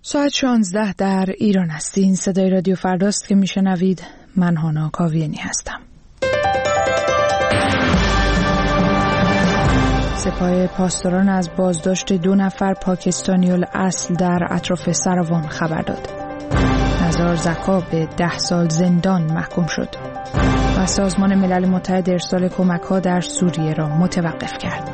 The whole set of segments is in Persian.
ساعت 16 در ایران هستین. صدای رادیو فرداست که میشنوید. من هانا کاویانی هستم. سپاه پاسداران از بازداشت 2 نفر پاکستانی الاصل در اطراف سروان خبر داد. نزار زکا به 10 سال زندان محکوم شد و سازمان ملل متحد ارسال کمک‌ها در سوریه را متوقف کرد.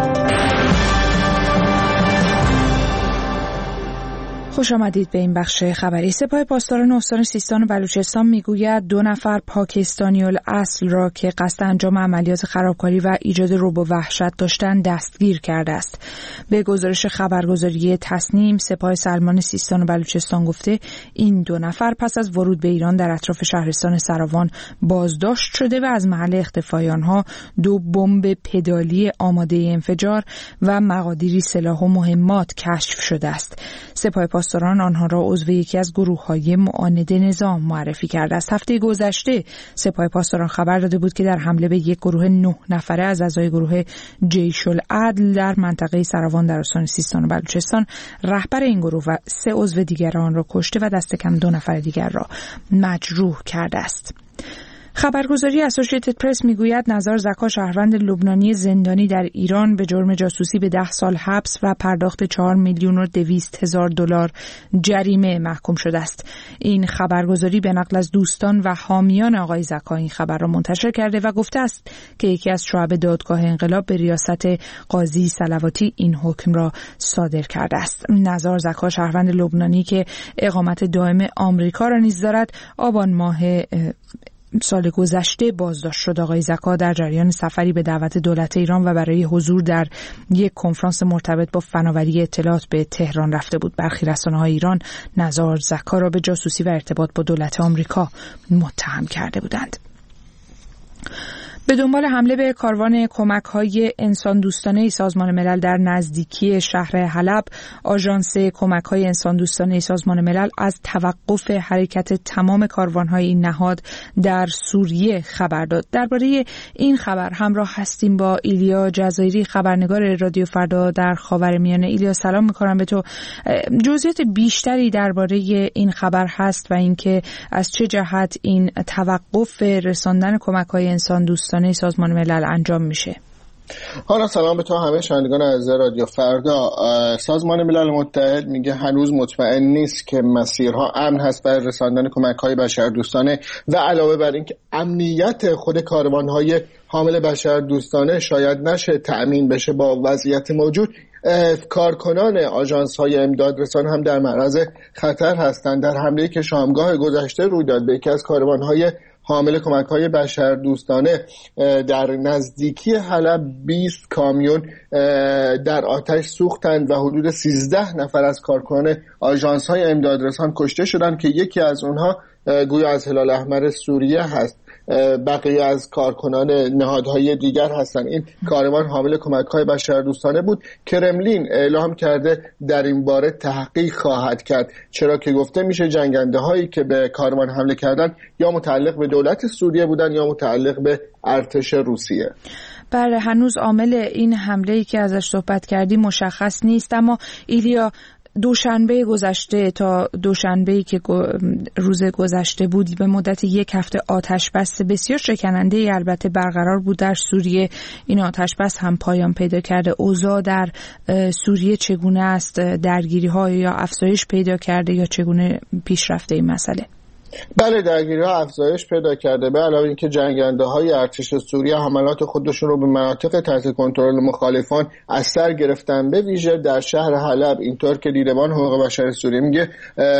خوش آمدید به این بخش خبری. سپاه پاسداران استان سیستان و بلوچستان میگوید 2 نفر پاکستانی الاصل را که قصد انجام عملیات خرابکاری و ایجاد رعب و وحشت داشتند دستگیر کرده است. به گزارش خبرگزاری تصنیم، سپاه سلمان سیستان و بلوچستان گفته این 2 نفر پس از ورود به ایران در اطراف شهرستان سراوان بازداشت شده و از محل اختفای آنها 2 بمب پدالی آماده انفجار و مقادیری سلاح و مهمات کشف شده است. سپاه پاسداران آنها را عضو یکی از گروه‌های معاند نظام معرفی کرده است. هفته گذشته سپاه پاسداران خبر داده بود که در حمله به یک گروه 9 نفره از اعضای گروه جیش العدل در منطقه سراوان در استان سیستان و بلوچستان رهبر این گروه و 3 عضو دیگر آن را کشته و دست کم 2 نفر دیگر را مجروح کرده است. خبرگزاری اسوسییتد پرس میگوید نزار زکا شهروند لبنانی زندانی در ایران به جرم جاسوسی به 10 سال حبس و پرداخت 4,200,000 دلار جریمه محکوم شده است. این خبرگزاری به نقل از دوستان و حامیان آقای زکا این خبر را منتشر کرده و گفته است که یکی از شعب دادگاه انقلاب به ریاست قاضی صلواتی این حکم را صادر کرده است. نزار زکا شهروند لبنانی که اقامت دائم آمریکا را نیز دارد آبان ماه سال گذشته بازداشت شد. آقای زکا در جریان سفری به دعوت دولت ایران و برای حضور در یک کنفرانس مرتبط با فناوری اطلاعات به تهران رفته بود. برخی رسانه‌های ایران نزار زکا را به جاسوسی و ارتباط با دولت آمریکا متهم کرده بودند. به دنبال حمله به کاروان کمک‌های انسان دوستانه سازمان ملل در نزدیکی شهر حلب، آژانس کمک‌های انسان دوستانه سازمان ملل از توقف حرکت تمام کاروان‌های این نهاد در سوریه خبر داد. درباره این خبر همراه هستیم با ایلیا جزایری، خبرنگار رادیو فردا در خاورمیانه. ایلیا سلام می‌کنم به تو. جزئیات بیشتری درباره این خبر هست و اینکه از چه جهت این توقف رساندن کمک‌های انسان دوستانه سازمان ملل انجام میشه؟ حالا سلام به تو همه شنوندگان عزیز رادیو فردا. سازمان ملل متحد میگه هنوز مطمئن نیست که مسیرها امن هست برای رساندن کمک‌های بشردوستانه و علاوه بر این که امنیت خود کاروان‌های حامل بشردوستانه شاید نشه تأمین بشه با وضعیت موجود، کارکنان آژانس‌های امدادرسان هم در معرض خطر هستند. در حمله‌ای که شامگاه گذشته روی داد به یکی از کاروان‌های حامل کمک‌های بشردوستانه در نزدیکی حلب 20 کامیون در آتش سوختند و حدود 13 نفر از کارکنان آژانس‌های امدادرسان کشته شدند که یکی از اونها گویا از هلال احمر سوریه هست. بقیه از کارکنان نهادهای دیگر هستند. این کاروان حامل کمک‌های بشردوستانه بود. کرملین اعلام کرده در این باره تحقیق خواهد کرد، چرا که گفته میشه جنگنده‌هایی که به کاروان حمله کردند یا متعلق به دولت سوریه بودند یا متعلق به ارتش روسیه. بله، هنوز عامل این حمله‌ای که ازش صحبت کردی مشخص نیست، اما ایلیا دوشنبه گذشته تا دوشنبه‌ای که روز گذشته بود به مدت 1 هفته آتش بس بسیار شکننده البته برقرار بود در سوریه. این آتش بس هم پایان پیدا کرده. اوضاع در سوریه چگونه است؟ درگیری‌ها یا افزایش پیدا کرده یا چگونه پیش رفته این مسئله؟ بله، درگیری‌ها افزایش پیدا کرده. به علاوه اینکه جنگنده‌های ارتش سوریه حملات خودشون رو به مناطق تحت کنترل مخالفان از سر گرفتن، به ویژه در شهر حلب. اینطور که دیدبان حقوق بشر سوریه میگه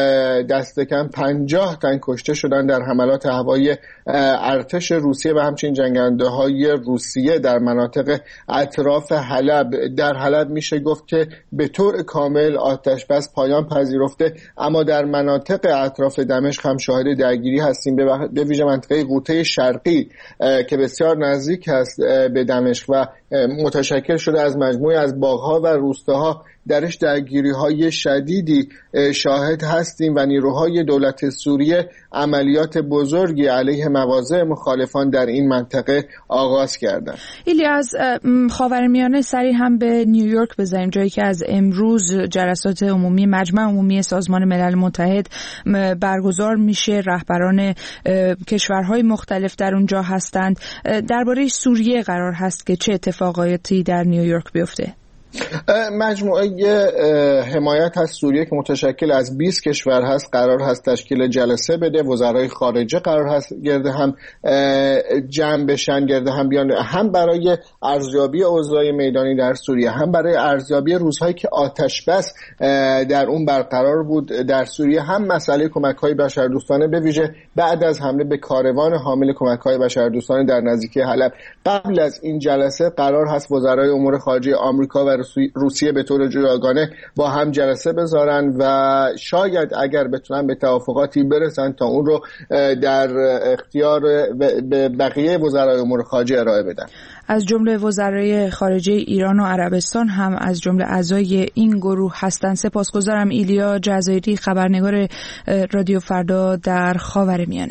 دست کم 50 تن کشته شدن در حملات هوایی ارتش روسیه و همچنین جنگنده‌های روسیه در مناطق اطراف حلب. در حلب میشه گفت که به طور کامل آتش بس پایان پذیرفته، اما در مناطق اطراف دمشق هم شاهد درگیری هستیم، به ویژه منطقه غوطه شرقی که بسیار نزدیک است به دمشق و متشکل شده از مجموعه از باغ‌ها و روستاها درش درگیری‌های شدیدی شاهد هستیم و نیروهای دولت سوریه عملیات بزرگی علیه مواضع مخالفان در این منطقه آغاز کردند. ایلیاس، خاورمیانه سری هم به نیویورک بزنیم، جایی که از امروز جلسات عمومی مجمع عمومی سازمان ملل متحد برگزار میشه. رهبران کشورهای مختلف در اونجا هستند. درباره سوریه قرار هست که چه اتفاقاتی در نیویورک بیفته؟ مجموعه حمایت از سوریه که متشکل از 20 کشور هست قرار هست تشکیل جلسه بده. وزرای خارجه قرار هست گرد هم جمع بشن، گرد هم بیان، هم برای ارزیابی اوضاع میدانی در سوریه، هم برای ارزیابی روزهایی که آتش بس در اون برقرار بود در سوریه، هم مسئله کمک‌های بشردوستانه به ویژه بعد از حمله به کاروان حامل کمک‌های بشردوستانه در نزدیکی حلب. قبل از این جلسه قرار هست وزرای امور خارجه آمریکا و روسیه به طور جداگانه با هم جلسه بذارن و شاید اگر بتونن به توافقاتی برسن تا اون رو در اختیار به بقیه وزرای امور خارجه ارائه بدن. از جمله وزرای خارجه ایران و عربستان هم از جمله اعضای این گروه هستند. سپاسگزارم ایلیا جزایری، خبرنگار رادیو فردا در خاورمیانه.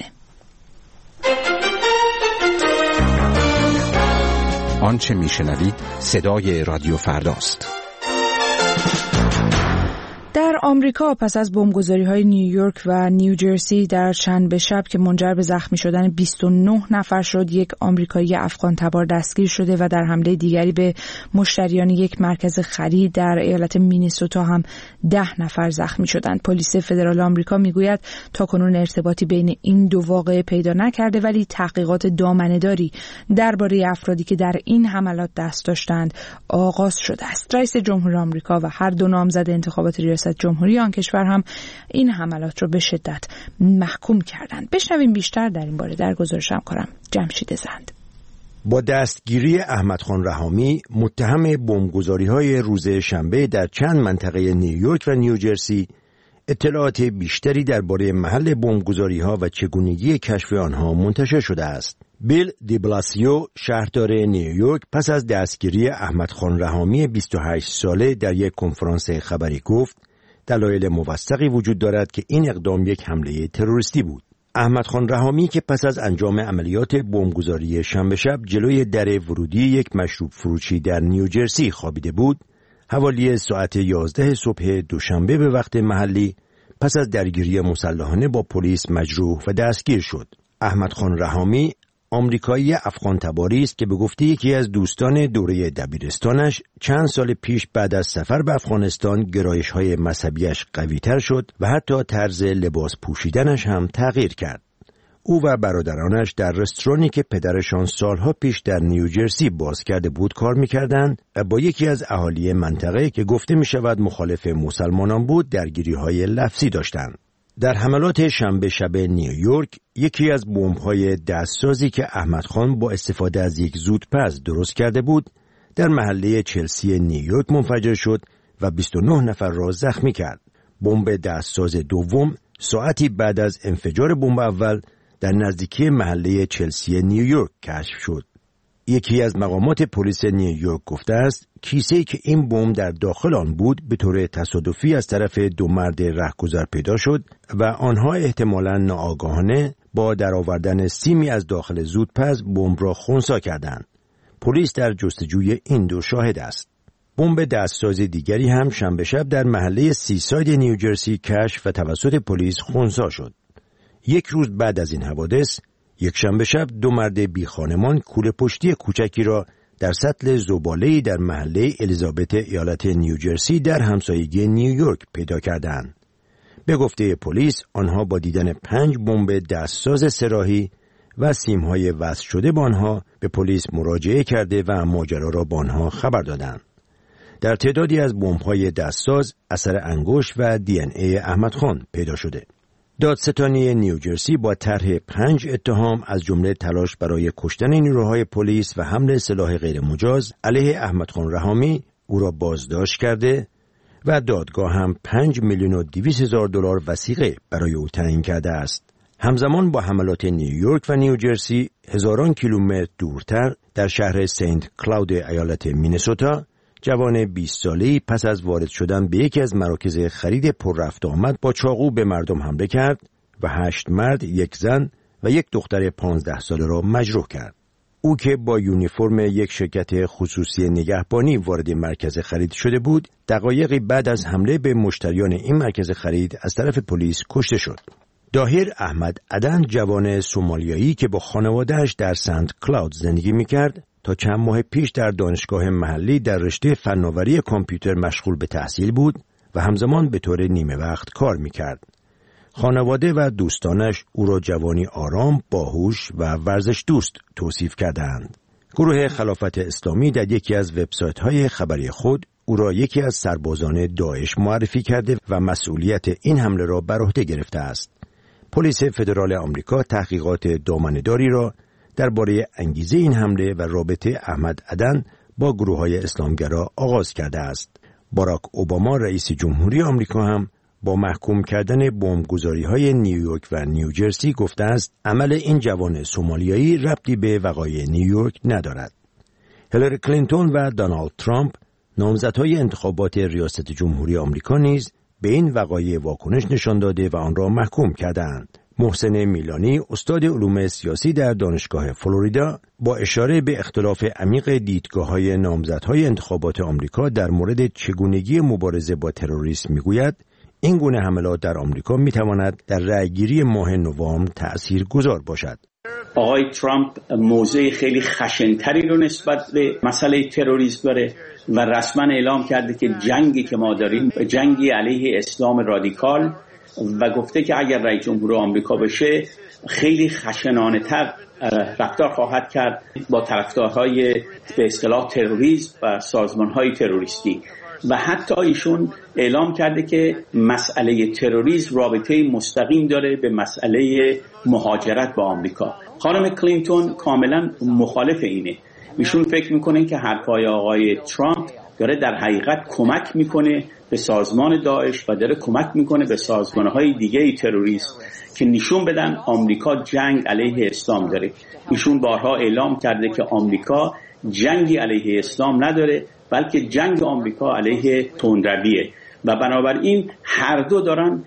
آنچه میشنوید صدای رادیو فرداست. در آمریکا پس از بمبگذاری‌های نیویورک و نیوجرسی در شنبه شب که منجر به زخمی شدن 29 نفر شد، یک آمریکایی افغان تبار دستگیر شده و در حمله دیگری به مشتریان یک مرکز خرید در ایالت مینیسوتا هم 10 نفر زخمی شدند. پلیس فدرال آمریکا میگوید تاکنون ارتباطی بین این دو واقعه پیدا نکرده، ولی تحقیقات دامنه‌داری درباره افرادی که در این حملات دست داشتند آغاز شده است. رئیس جمهور آمریکا و هر دو نامزد انتخابات ریاست جمهوری آن کشور هم این حملات رو به شدت محکوم کردند. بشنویم بیشتر در این باره در گزارش همکارم جمشید زند. با دستگیری احمد خان رحامی، متهم بمبگذاری‌های روز شنبه در چند منطقه نیویورک و نیوجرسی، اطلاعات بیشتری درباره محل بمبگذاری‌ها و چگونگی کشف آنها منتشر شده است. بیل دی بلاسیو، شهردار نیویورک، پس از دستگیری احمد خان رحامی 28 ساله در یک کنفرانس خبری گفت دلایل موثقی وجود دارد که این اقدام یک حمله تروریستی بود. احمد خان رحامی که پس از انجام عملیات بمبگذاری شنبه شب جلوی در ورودی یک مشروب فروشی در نیوجرسی خوابیده بود، حوالی ساعت 11 صبح دوشنبه به وقت محلی پس از درگیری مسلحانه با پلیس مجروح و دستگیر شد. احمد خان رحامی آمریکایی افغان تباری است که به گفته یکی از دوستان دوره دبیرستانش چند سال پیش بعد از سفر به افغانستان گرایش‌های مذهبیش قوی‌تر شد و حتی طرز لباس پوشیدنش هم تغییر کرد. او و برادرانش در رستورانی که پدرشان سالها پیش در نیوجرسی باز کرده بود کار می‌کردند و با یکی از اهالی منطقه که گفته می‌شود مخالف مسلمانان بود درگیری‌های لفظی داشتند. در حملات شنبه شب نیویورک، یکی از بمب‌های دستسازی که احمد خان با استفاده از یک زودپز درست کرده بود، در محله چلسی نیویورک منفجر شد و 29 نفر را زخمی کرد. بمب دستساز دوم ساعتی بعد از انفجار بمب اول در نزدیکی محله چلسی نیویورک کشف شد. یکی از مقامات پلیس نیویورک گفته است کیسه‌ای که این بمب در داخل آن بود به طور تصادفی از طرف دو مرد رهگذر پیدا شد و آنها احتمالاً ناآگاهانه با درآوردن سیمی از داخل زودپز بمب را خنثی کردند. پلیس در جستجوی این دو شاهد است. بمب دستساز دیگری هم شنبه شب در محله سیساید نیوجرسی کشف و توسط پلیس خنثی شد. یک روز بعد از این حوادث، یک شنبه شب دو مرد بی خانمان کوله پشتی کوچکی را در سطل زباله‌ای در محله الیزابت ایالت نیوجرسی در همسایگی نیویورک پیدا کردند. به گفته پلیس آنها با دیدن 5 بمب دستساز سه‌راهی و سیم‌های وصل شده با آنها به پلیس مراجعه کرده و ماجرا را با آنها خبر دادند. در تعدادی از بمب‌های دستساز اثر انگشت و دی ان ای احمد خان پیدا شده. دادستانی نیوجرسی با طرح 5 اتهام از جمله تلاش برای کشتن نیروهای پلیس و حمل سلاح غیرمجاز علیه احمد خان رحامی او را بازداشت کرده و دادگاه هم $5,200,000 وثیقه برای او تعیین کرده است. همزمان با حملات نیویورک و نیوجرسی، هزاران کیلومتر دورتر در شهر سنت کلاود ایالت مینسوتا، جوان 20 ساله‌ای پس از وارد شدن به یکی از مراکز خرید پر رفت آمد با چاقو به مردم حمله کرد و 8 مرد، 1 زن و 1 دختر 15 ساله را مجروح کرد. او که با یونیفرم یک شرکت خصوصی نگهبانی وارد مرکز خرید شده بود، دقایقی بعد از حمله به مشتریان این مرکز خرید از طرف پلیس کشته شد. داهر احمد عدن، جوان سومالیایی که با خانواده‌اش در سنت کلاود زندگی می‌کرد، تا چند ماه پیش در دانشگاه محلی در رشته فناوری کامپیوتر مشغول به تحصیل بود و همزمان به طور نیمه وقت کار می‌کرد. خانواده و دوستانش او را جوانی آرام، باهوش و ورزش دوست توصیف کردند. گروه خلافت اسلامی در یکی از وبسایت‌های خبری خود او را یکی از سربازان داعش معرفی کرده و مسئولیت این حمله را بر عهده گرفته است. پلیس فدرال آمریکا تحقیقات دامنه‌داری را درباره انگیزه این حمله و رابطه احمد عدن با گروه‌های اسلامگرا آغاز کرده است. باراک اوباما رئیس جمهوری آمریکا هم با محکوم کردن بمبگذاری‌های نیویورک و نیوجرسی گفته است عمل این جوان سومالیایی ربطی به وقایع نیویورک ندارد. هیلاری کلینتون و دونالد ترامپ، نامزدهای انتخابات ریاست جمهوری آمریکا، نیز به این وقایع واکنش نشان داده و آن را محکوم کردند. محسن میلانی، استاد علوم سیاسی در دانشگاه فلوریدا، با اشاره به اختلاف عمیق دیدگاه‌های نامزدهای انتخابات آمریکا در مورد چگونگی مبارزه با تروریسم میگوید این گونه حملات در آمریکا میتواند در رأیگیری ماه نوامبر تأثیرگذار باشد. آقای ترامپ موضع خیلی خشن‌تری رو نسبت به مسئله تروریسم داره و رسما اعلام کرده که جنگی که ما داریم جنگی علیه اسلام رادیکال و گفته که اگر رئیس جمهور آمریکا بشه خیلی خشنانه‌تر رفتار خواهد کرد با طرفدارهای به اصطلاح تروریسم و سازمان‌های تروریستی و حتی ایشون اعلام کرده که مسئله تروریسم رابطه مستقیم داره به مسئله مهاجرت به آمریکا. خانم کلینتون کاملا مخالف اینه. ایشون فکر میکنه که حرفای آقای ترامپ داره در حقیقت کمک میکنه به سازمان داعش و داره کمک میکنه به سازمانهای دیگه تروریسم که نشون بدن آمریکا جنگ علیه اسلام داره. ایشون بارها اعلام کرده که آمریکا جنگی علیه اسلام نداره بلکه جنگ آمریکا علیه تندرویه و بنابراین هر دو دارن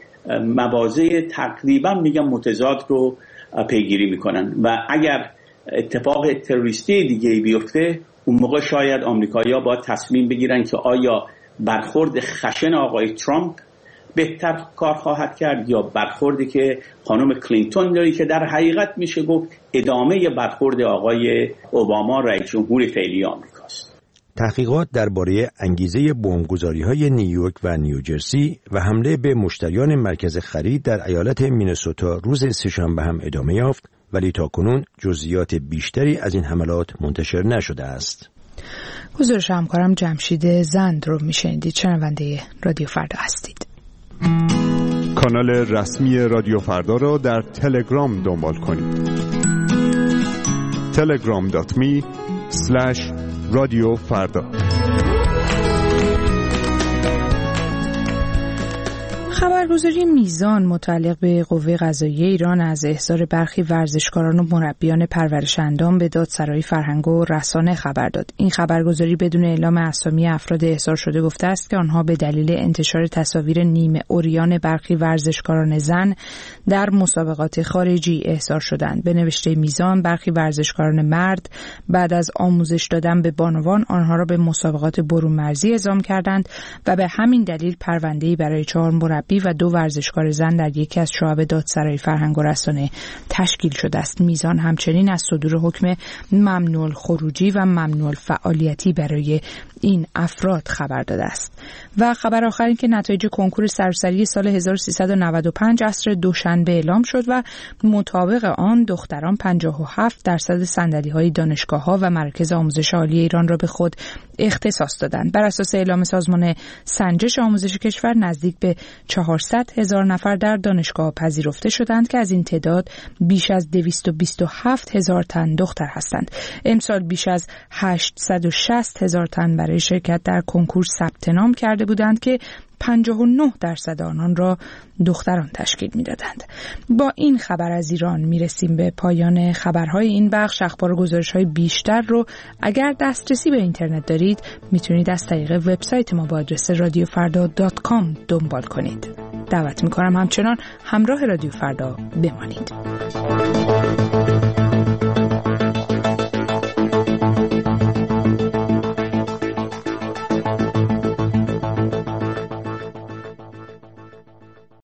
مواضع تقریبا میگم متضاد رو پیگیری میکنن و اگر اتفاق تروریستی دیگه بیفته اون موقع شاید آمریکایی‌ها باید تصمیم بگیرن که آیا برخورد خشن آقای ترامپ بهتر کار خواهد کرد یا برخوردی که خانم کلینتون داری که در حقیقت میشه گفت ادامه برخورد آقای اوباما رئیس جمهور فعلی آمریکاست. تحقیقات درباره انگیزه بمبگذاری‌های نیویورک و نیوجرسی و حمله به مشتریان مرکز خرید در ایالت مینسوتا روز سه‌شنبه هم ادامه یافت، ولی تاکنون جزئیات بیشتری از این حملات منتشر نشده است. گزارش همکارم جمشید زند رو میشنیدید. شنونده رادیو فردا هستید. کانال رسمی رادیو فردا را در تلگرام دنبال کنید. telegram.me/رادیو فردا. خبرگزاری میزان متعلق به قوه قضاییه ایران از احضار برخی ورزشکاران و مربیان پرورش‌اندام به دادسرای فرهنگ و رسانه خبر داد. این خبرگزاری بدون اعلام اسامی افراد احضار شده گفته است که آنها به دلیل انتشار تصاویر نیمه عریان برخی ورزشکاران زن در مسابقات خارجی احضار شدند. به نوشته میزان، برخی ورزشکاران مرد بعد از آموزش دادن به بانوان آنها را به مسابقات برون مرزی اعزام کردند و به همین دلیل پرونده‌ای برای 4 مربی و 2 ورزشکار زن در یکی از شعب دادسرای فرهنگ و رسانه تشکیل شده است. میزان همچنین از صدور حکم ممنوع الخروجی و ممنوع الفعالیتی برای این افراد خبر داده است. و خبر آخر این که نتایج کنکور سراسری سال 1395 عصر دوشنبه اعلام شد و مطابق آن دختران 57% صندلی‌های دانشگاه‌ها و مراکز آموزش عالی ایران را به خود اختصاص دادند. بر اساس اعلام سازمان سنجش آموزش کشور نزدیک به 400,000 نفر در دانشگاه پذیرفته شدند که از این تعداد بیش از 227,000 تن دختر هستند. امسال بیش از 860,000 تن برای شرکت در کنکور ثبت نام کرده بودند که 59% آنان را دختران تشکیل می‌دادند. با این خبر از ایران میرسیم به پایان خبرهای این بخش. اخبار و گزارش‌های بیشتر رو اگر دسترسی به اینترنت دارید میتونید از طریق وبسایت ما با آدرس radiofarda.com دنبال کنید. دعوت میکنم همچنان همراه رادیو فردا بمانید.